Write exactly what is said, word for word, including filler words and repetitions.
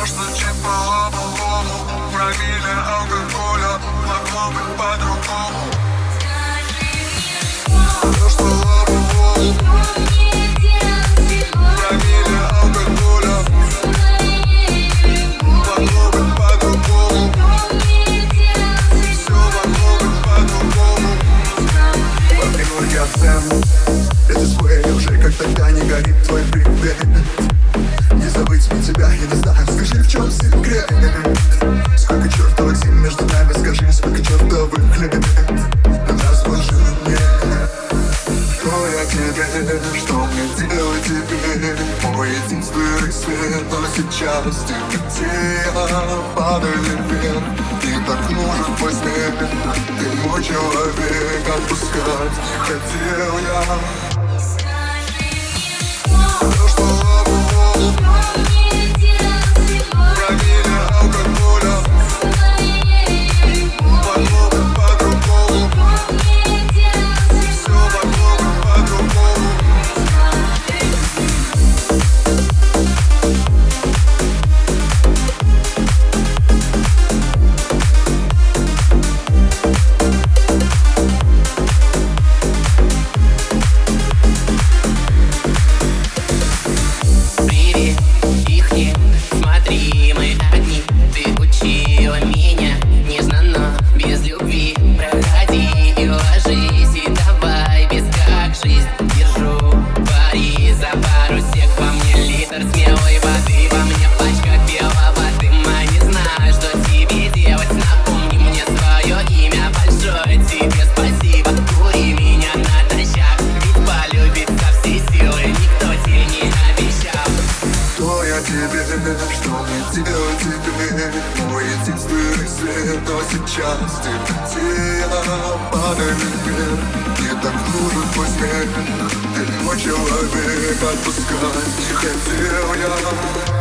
То, что чипало голову, промилле алкоголя, могло быть по-другому. То, что лапу голову, промилле алкоголя, могло быть по-другому. Все могло быть по-другому. Во-первых, я цену это свой уже, как тогда не горит твой привет. Не забыть мне тебя, я не знаю, скажи, в чем секрет. Сколько чертовых зим между нами, скажи, сколько чертовых лет разложи мне. Кто я тебе, что мне делать теперь? Мой единственный свет, но сейчас ты где я падаю вверх. И так нужен твой смех, ты мой человек, отпускать не хотел я. То, что лапу голову, промилле алкоголя, могло быть по-другому. Все могло быть по-другому. Что мне делать теперь? Мой единственный свет, но сейчас ты где я падаю вверх. И так нужен твой смех, ты мой человек, отпускать не хотел я.